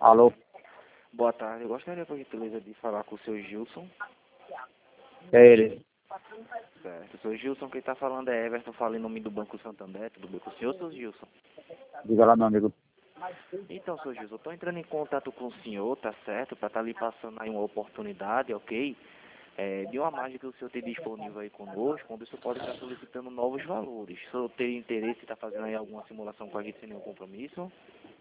Alô? Boa tarde, eu gostaria, por gentileza, de falar com o seu Gilson. É ele. Certo, o seu Gilson, quem está falando é Everton, fala em nome do Banco Santander, tudo bem com o senhor, seu Gilson? Diga lá, meu amigo. Então, seu Gilson, eu estou entrando em contato com o senhor, tá certo? Para estar lhe passando aí uma oportunidade, ok? De uma margem que o senhor tem disponível aí conosco, onde o senhor pode estar solicitando novos valores. Se o senhor tem interesse em estar fazendo aí alguma simulação com a gente sem nenhum compromisso?